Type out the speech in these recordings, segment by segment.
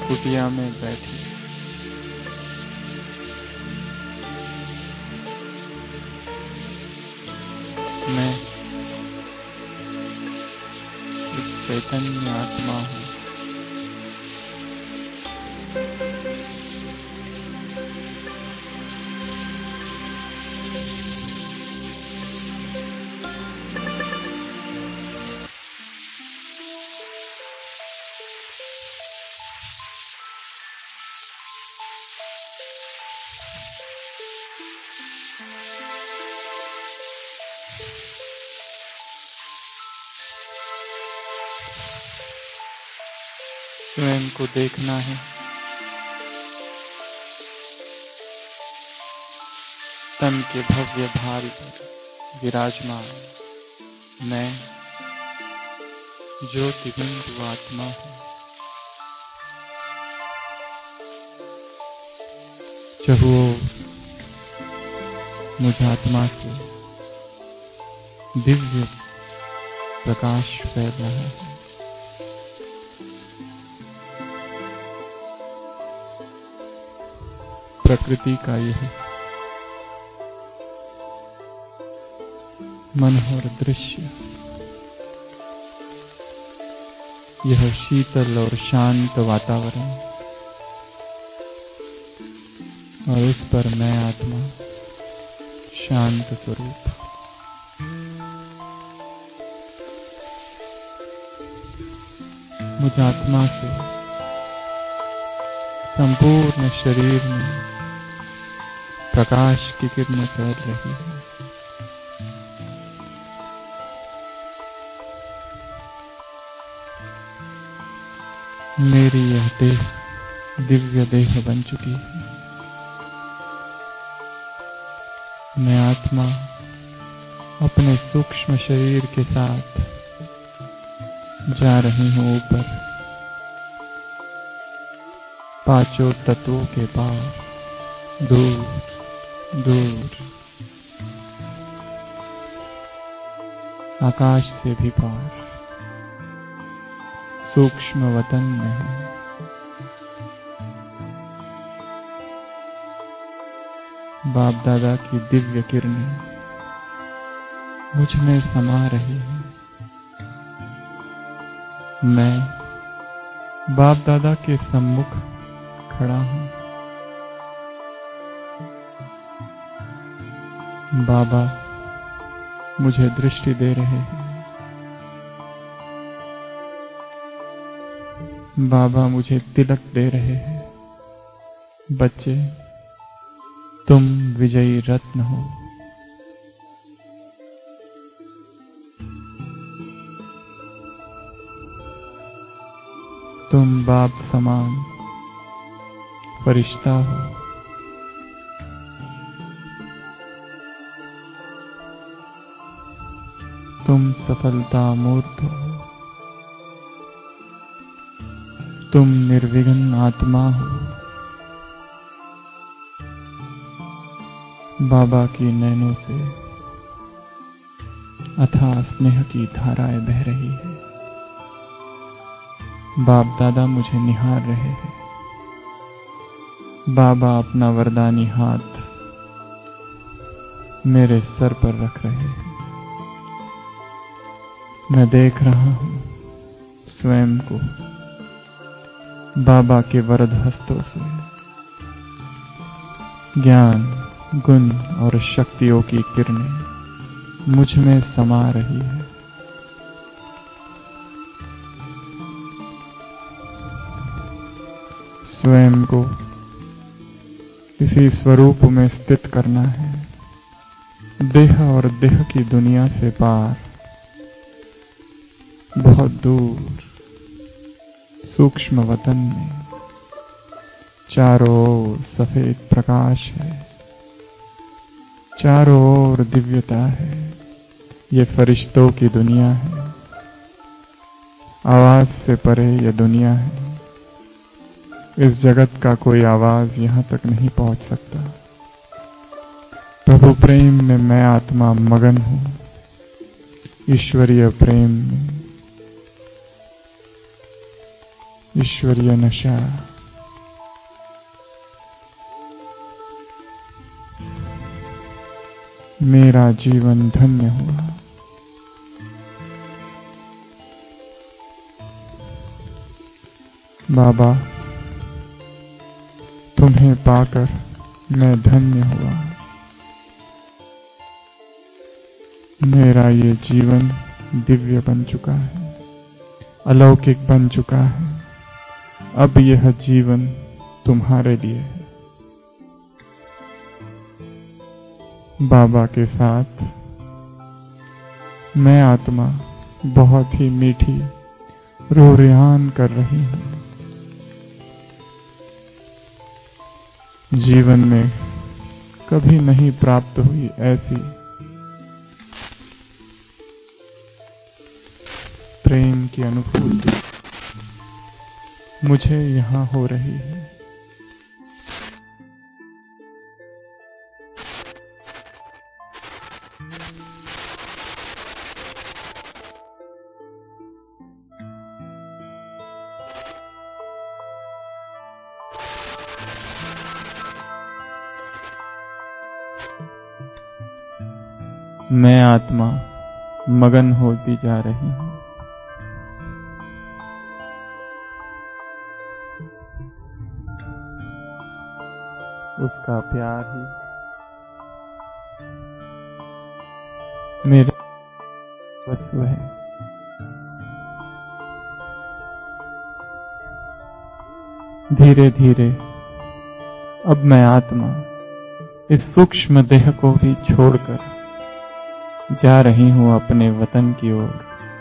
कुटिया में बैठी मैं एक चैतन्य आत्मा हूँ। स्वयं को देखना है, तन के भव्य भाल पर विराजमान मैं ज्योतिबिंदु आत्मा हूँ। चहुओं मुझ आत्मा से दिव्य प्रकाश फैल रहा है। प्रकृति का यह मनोहर दृश्य, यह शीतल और शांत वातावरण और उस पर मैं आत्मा शांत स्वरूप। मुझ आत्मा से संपूर्ण शरीर में प्रकाश की किरणें फैल रही है। मेरी यह देह दिव्य देह बन चुकी है। मैं आत्मा अपने सूक्ष्म शरीर के साथ जा रही हूं ऊपर, पांचों तत्वों के पार, दूर दूर, आकाश से भी पार, सूक्ष्म वतन में है। बाप दादा की दिव्य किरणें मुझ में समा रही हैं। मैं बाप दादा के सम्मुख खड़ा हूं। बाबा मुझे दृष्टि दे रहे हैं। बाबा मुझे तिलक दे रहे हैं। बच्चे, तुम विजयी रत्न हो। तुम बाप समान फरिश्ता हो। तुम सफलता मूर्त हो। तुम निर्विघ्न आत्मा हो। बाबा की नैनों से अथाह स्नेह की धाराएं बह रही है। बाप दादा मुझे निहार रहे हैं। बाबा अपना वरदानी हाथ मेरे सर पर रख रहे हैं। मैं देख रहा हूं स्वयं को बाबा के वरद हस्तों से ज्ञान, गुण और शक्तियों की किरणें मुझ में समा रही है। स्वयं को इसी स्वरूप में स्थित करना है, देह और देह की दुनिया से पार, बहुत दूर, सूक्ष्म वतन में चारों ओर सफेद प्रकाश है, चारों ओर दिव्यता है। ये फरिश्तों की दुनिया है। आवाज से परे यह दुनिया है। इस जगत का कोई आवाज यहां तक नहीं पहुंच सकता। प्रभु प्रेम में मैं आत्मा मगन हूं, ईश्वरीय प्रेम में, ईश्वरीय नशा मेरा जीवन धन्य हुआ। बाबा, तुम्हें पाकर मैं धन्य हुआ। मेरा ये जीवन दिव्य बन चुका है, अलौकिक बन चुका है। अब यह जीवन तुम्हारे लिए है। बाबा के साथ मैं आत्मा बहुत ही मीठी रोरियान कर रही हूं। जीवन में कभी नहीं प्राप्त हुई ऐसी प्रेम की अनुभूति मुझे यहां हो रही है। मैं आत्मा मगन होती जा रही हूं। उसका प्यार ही मेरे वस्व है। धीरे धीरे अब मैं आत्मा इस सूक्ष्म देह को भी छोड़कर जा रही हूं अपने वतन की ओर,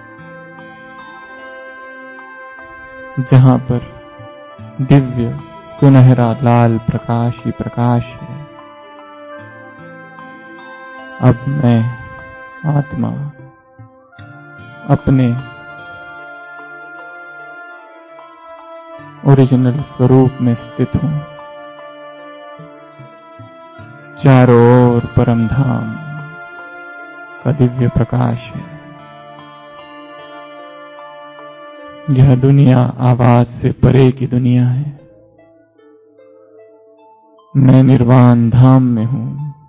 जहां पर दिव्य सुनहरा लाल प्रकाश ही प्रकाश है। अब मैं आत्मा अपने ओरिजिनल स्वरूप में स्थित हूं। चारों ओर परम धाम का दिव्य प्रकाश है। यह दुनिया आवाज से परे की दुनिया है। मैं निर्वाण धाम में हूं।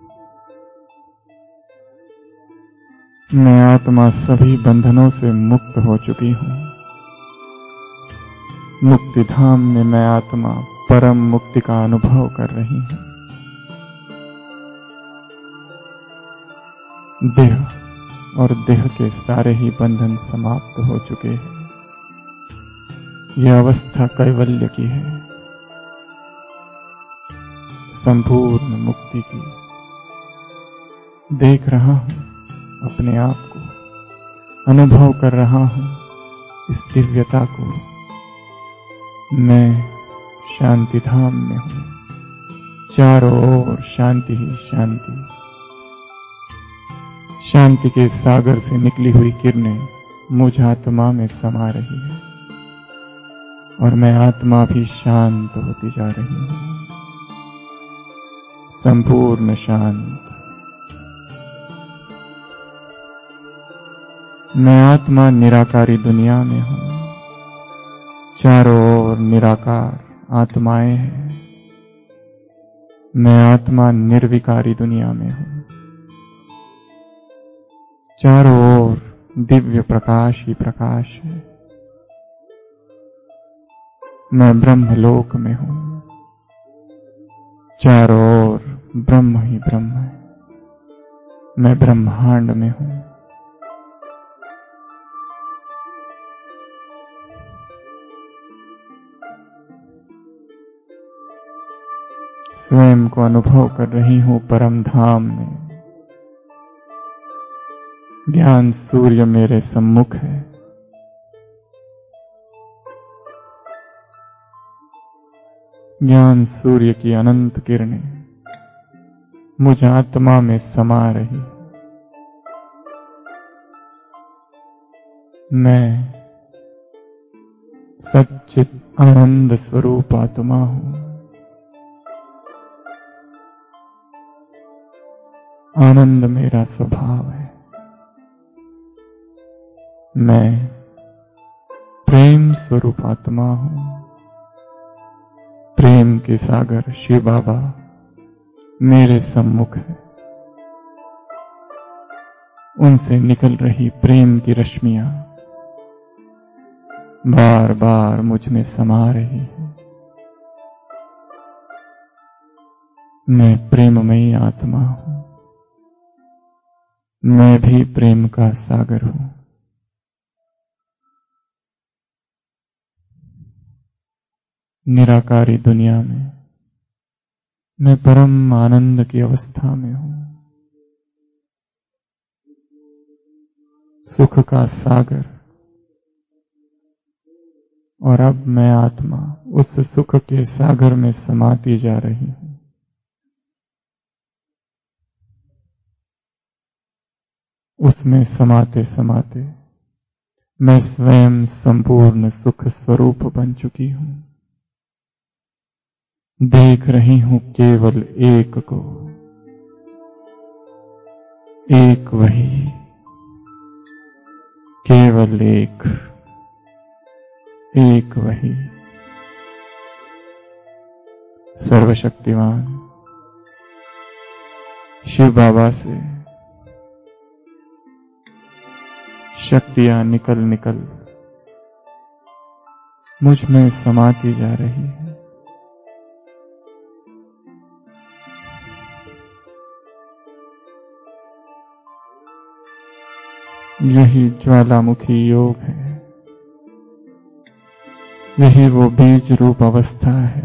मैं आत्मा सभी बंधनों से मुक्त हो चुकी हूं। मुक्ति धाम में मैं आत्मा परम मुक्ति का अनुभव कर रही हूं। देह और देह के सारे ही बंधन समाप्त हो चुके हैं। यह अवस्था कैवल्य की है, संपूर्ण मुक्ति की। देख रहा हूं अपने आप को, अनुभव कर रहा हूं इस दिव्यता को। मैं शांति धाम में हूं। चारों ओर शांति ही शांति। शांति के सागर से निकली हुई किरणें मुझ आत्मा में समा रही है और मैं आत्मा भी शांत होती जा रही हूं, संपूर्ण शांत। मैं आत्मा निराकारी दुनिया में हूं। चारों ओर निराकार आत्माएं हैं। मैं आत्मा निर्विकारी दुनिया में हूं। चारों ओर दिव्य प्रकाश ही प्रकाश है। मैं ब्रह्मलोक में हूं। चारों ओर ब्रह्म ही ब्रह्म है। मैं ब्रह्मांड में हूं। स्वयं को अनुभव कर रही हूं परम धाम में। ज्ञान सूर्य मेरे सम्मुख है। ज्ञान सूर्य की अनंत किरणें मुझ आत्मा में समा रही। मैं सच्चित आनंद स्वरूप आत्मा हूं। आनंद मेरा स्वभाव है। मैं प्रेम स्वरूप आत्मा हूं। प्रेम के सागर शिव बाबा मेरे सम्मुख है। उनसे निकल रही प्रेम की रश्मियां बार बार मुझ में समा रही है। मैं प्रेममयी आत्मा हूं, मैं भी प्रेम का सागर हूं। निराकारी दुनिया में मैं परम आनंद की अवस्था में हूं। सुख का सागर, और अब मैं आत्मा उस सुख के सागर में समाती जा रही हूं। उसमें समाते समाते मैं स्वयं संपूर्ण सुख स्वरूप बन चुकी हूं। देख रही हूं केवल एक को, एक वही, केवल एक, एक वही सर्वशक्तिमान शिव बाबा से शक्तियां निकल निकल मुझ में समाती जा रही है। यही ज्वालामुखी योग है, यही वो बीज रूप अवस्था है।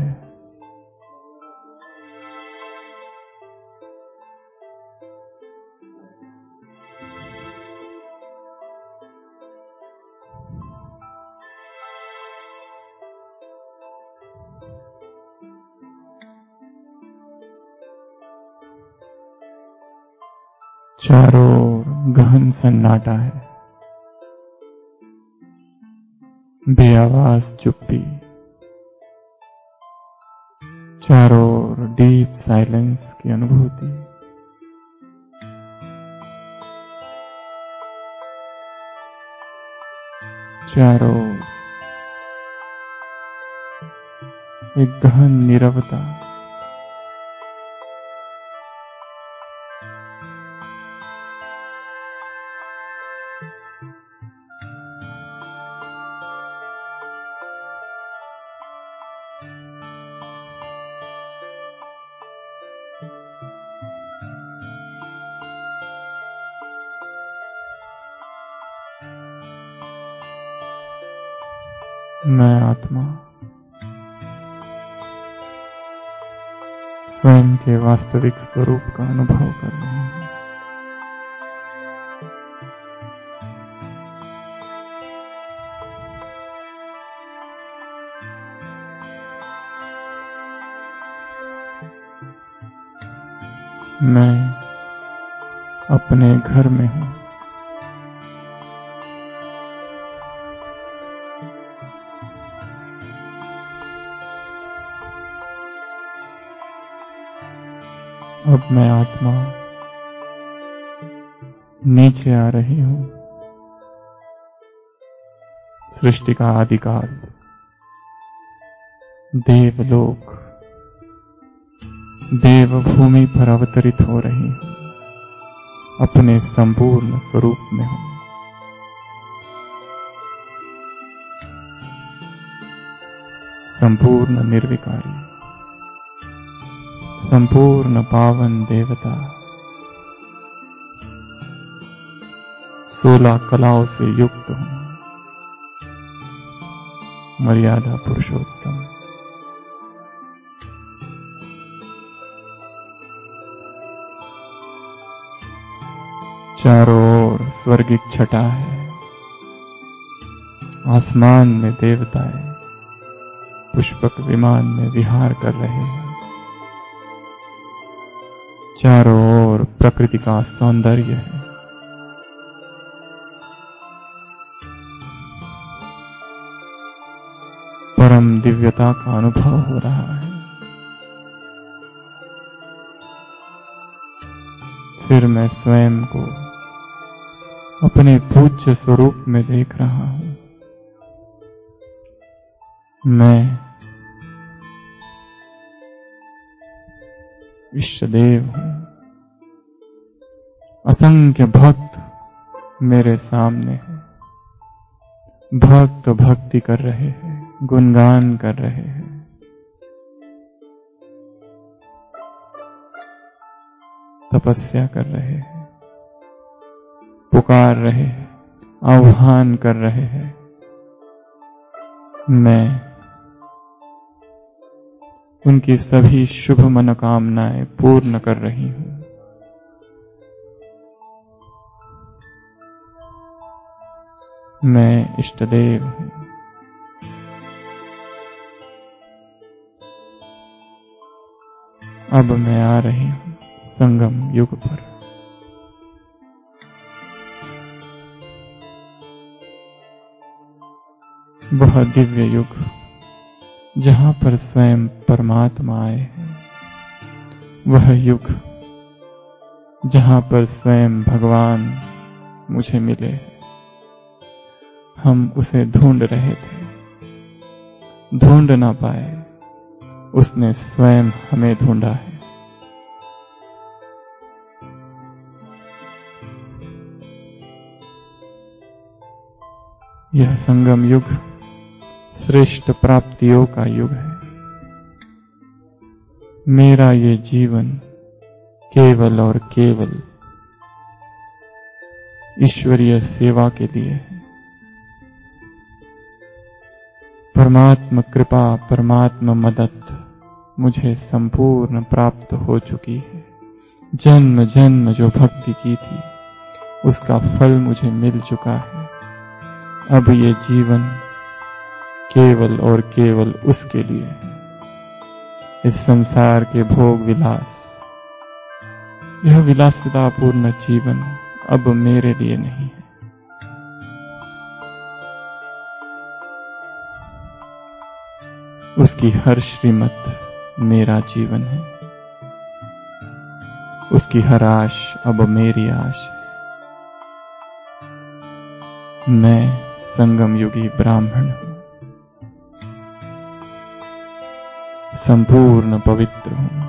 चारों ओर गहन सन्नाटा है, बेआवाज चुप्पी, चारों ओर डीप साइलेंस की अनुभूति। चारों ओर एक गहन नीरवता, मैं आत्मा स्वयं के वास्तविक स्वरूप का अनुभव कर रही हूं। मैं अपने घर में हूं। अब मैं आत्मा नीचे आ रही हूं। सृष्टि का आदिकाल देवलोक, देवभूमि पर अवतरित हो रही हूं। अपने संपूर्ण स्वरूप में हूं। संपूर्ण निर्विकारी, संपूर्ण पावन देवता, 16 कलाओं से युक्त हूं। मर्यादा पुरुषोत्तम, चारों ओर स्वर्गिक छटा है। आसमान में देवताएं पुष्पक विमान में विहार कर रहे हैं। चारों ओर प्रकृति का सौंदर्य है। परम दिव्यता का अनुभव हो रहा है। फिर मैं स्वयं को अपने पूज्य स्वरूप में देख रहा हूं। मैं इष्टदेव हूं। असंख्य भक्त मेरे सामने है। भक्त भक्ति कर रहे हैं, गुणगान कर रहे हैं। तपस्या कर रहे हैं, पुकार रहे हैं, आह्वान कर रहे हैं। मैं उनकी सभी शुभ मनोकामनाएं पूर्ण कर रही हूं। मैं इष्टदेव हूं। अब मैं आ रही हूं संगम युग पर। वह दिव्य युग जहां पर स्वयं परमात्मा आए हैं, वह युग जहां पर स्वयं भगवान मुझे मिले। हम उसे ढूंढ रहे थे, ढूंढ ना पाए, उसने स्वयं हमें ढूंढा है। यह संगम युग श्रेष्ठ प्राप्तियों का युग है। मेरा ये जीवन केवल और केवल ईश्वरीय सेवा के लिए है। परमात्मा कृपा, परमात्मा मदद मुझे संपूर्ण प्राप्त हो चुकी है। जन्म जन्म जो भक्ति की थी उसका फल मुझे मिल चुका है। अब ये जीवन केवल और केवल उसके लिए है। इस संसार के भोग विलास, यह विलासितापूर्ण जीवन अब मेरे लिए नहीं है। उसकी हर श्रीमत मेरा जीवन है। उसकी हर आश अब मेरी आश है। मैं संगम युगी ब्राह्मण हूं, संपूर्ण पवित्र हूं।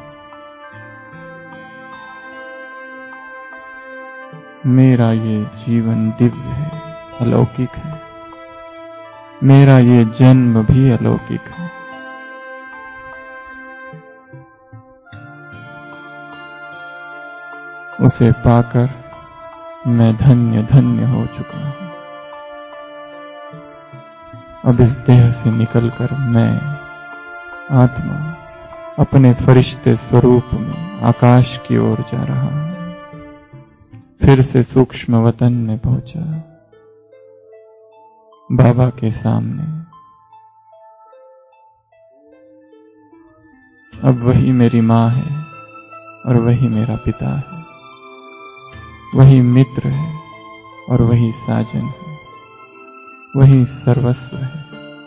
मेरा ये जीवन दिव्य है, अलौकिक है। मेरा ये जन्म भी अलौकिक है। उसे पाकर मैं धन्य धन्य हो चुका हूं। अब इस देह से निकलकर मैं आत्मा अपने फरिश्ते स्वरूप में आकाश की ओर जा रहा हूं। फिर से सूक्ष्म वतन में पहुंचा, बाबा के सामने। अब वही मेरी मां है और वही मेरा पिता है। वही मित्र है और वही साजन है। वही सर्वस्व है।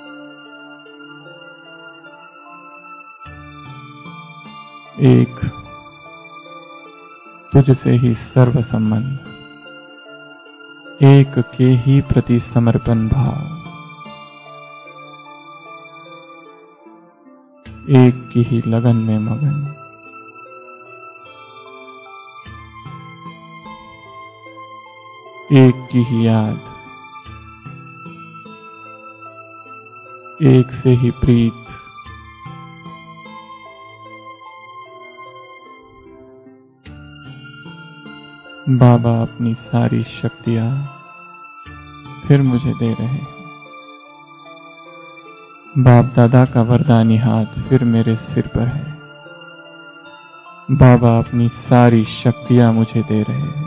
एक तुझसे ही सर्व संबंध, एक के ही प्रति समर्पण भाव, एक की ही लगन में मगन। एक की ही याद, एक से ही प्रीत। बाबा अपनी सारी शक्तियां फिर मुझे दे रहे हैं। बाप दादा का वरदानी हाथ फिर मेरे सिर पर है। बाबा अपनी सारी शक्तियां मुझे दे रहे हैं।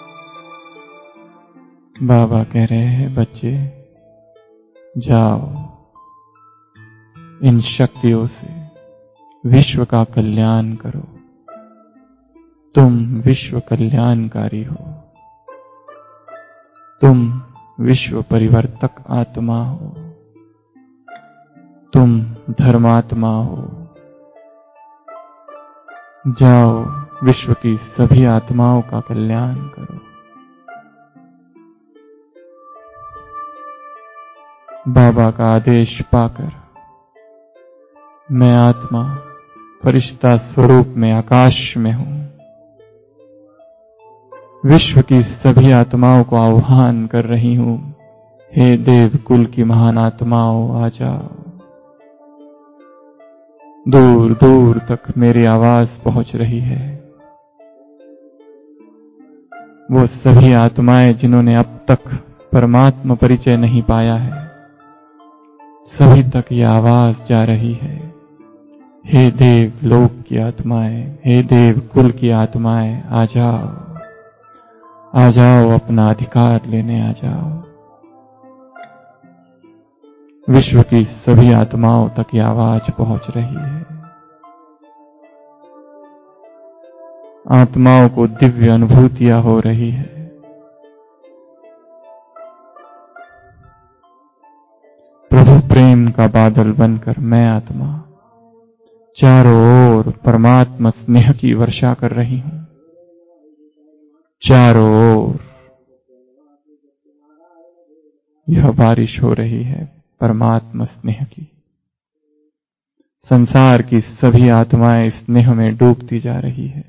बाबा कह रहे हैं, बच्चे जाओ, इन शक्तियों से विश्व का कल्याण करो। तुम विश्व कल्याणकारी हो। तुम विश्व परिवर्तक आत्मा हो। तुम धर्मात्मा हो। जाओ, विश्व की सभी आत्माओं का कल्याण करो। बाबा का आदेश पाकर मैं आत्मा फरिश्ता स्वरूप में आकाश में हूं। विश्व की सभी आत्माओं को आह्वान कर रही हूं, हे देव कुल की महान आत्माओं, आ जाओ। दूर दूर तक मेरी आवाज पहुंच रही है। वो सभी आत्माएं जिन्होंने अब तक परमात्मा परिचय नहीं पाया है, सभी तक ये आवाज जा रही है, हे देव लोक की आत्माएं, हे देव कुल की आत्माएं, आ जाओ, आ जाओ, अपना अधिकार लेने आ जाओ। विश्व की सभी आत्माओं तक ये आवाज पहुंच रही है। आत्माओं को दिव्य अनुभूतियां हो रही है। प्रभु प्रेम का बादल बनकर मैं आत्मा चारों ओर परमात्मा स्नेह की वर्षा कर रही हूं। चारों ओर यह बारिश हो रही है परमात्मा स्नेह की। संसार की सभी आत्माएं स्नेह में डूबती जा रही है।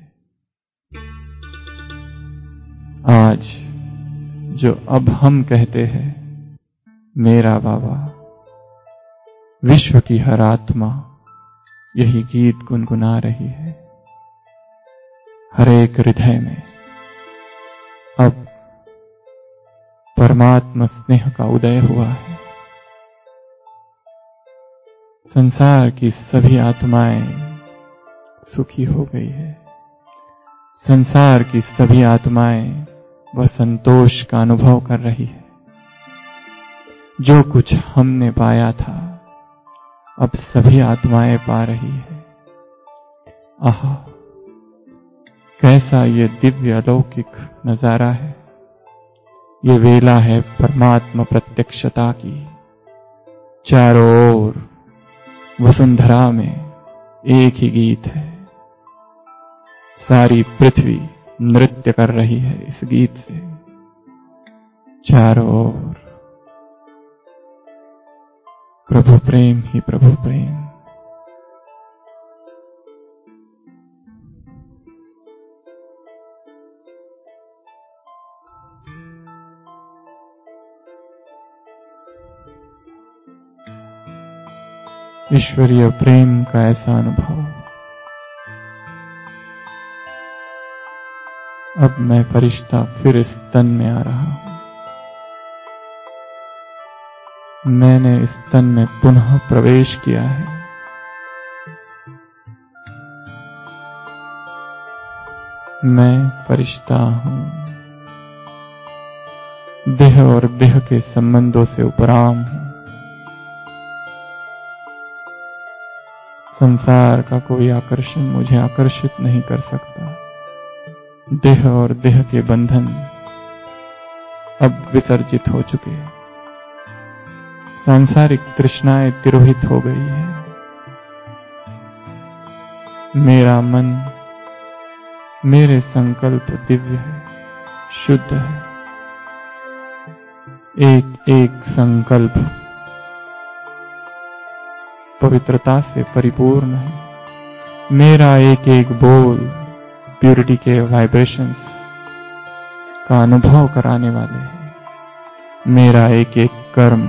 आज जो अब हम कहते हैं मेरा बाबा, विश्व की हर आत्मा यही गीत गुनगुना रही है। हर एक हृदय में अब परमात्मा स्नेह का उदय हुआ है। संसार की सभी आत्माएं सुखी हो गई है। संसार की सभी आत्माएं वह संतोष का अनुभव कर रही है। जो कुछ हमने पाया था अब सभी आत्माएं पा रही है। आहा, कैसा ये दिव्य अलौकिक नजारा है। ये वेला है परमात्मा प्रत्यक्षता की। चारों ओर वसुंधरा में एक ही गीत है। सारी पृथ्वी नृत्य कर रही है इस गीत से। चारों ओर प्रभु प्रेम ही प्रभु प्रेम। ईश्वरीय प्रेम का ऐसा अनुभव। अब मैं फरिश्ता फिर इस तन में आ रहा हूं। मैंने इस तन में पुनः प्रवेश किया है। मैं फरिश्ता हूं। देह और देह के संबंधों से उपराम हूं। संसार का कोई आकर्षण मुझे आकर्षित नहीं कर सकता। देह और देह के बंधन अब विसर्जित हो चुके। सांसारिक तृष्णाएं तिरोहित हो गई है। मेरा मन, मेरे संकल्प दिव्य है, शुद्ध है। एक एक संकल्प पवित्रता से परिपूर्ण है। मेरा एक एक बोल प्यूरिटी के वाइब्रेशंस का अनुभव कराने वाले हैं। मेरा एक एक कर्म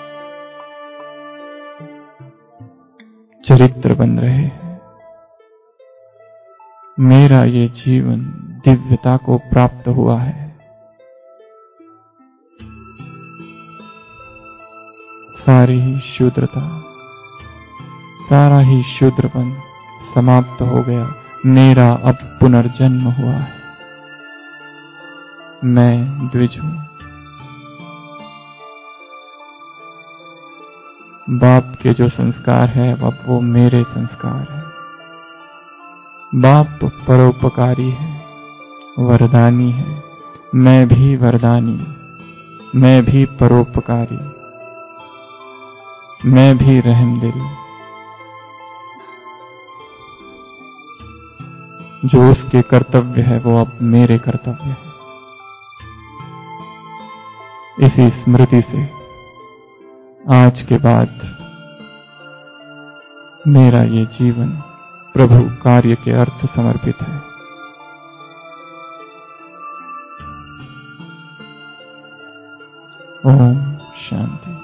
चरित्र बन रहे हैं। मेरा ये जीवन दिव्यता को प्राप्त हुआ है। सारी ही शूद्रता, सारा ही शूद्रपन समाप्त हो गया। मेरा अब पुनर्जन्म हुआ है। मैं द्विज हूं। बाप के जो संस्कार है अब वो मेरे संस्कार है। बाप परोपकारी है, वरदानी है। मैं भी वरदानी, मैं भी परोपकारी, मैं भी रहमदिल। जो उसके कर्तव्य है वो अब मेरे कर्तव्य है। इसी स्मृति से आज के बाद मेरा ये जीवन प्रभु कार्य के अर्थ समर्पित है। ओम शांति।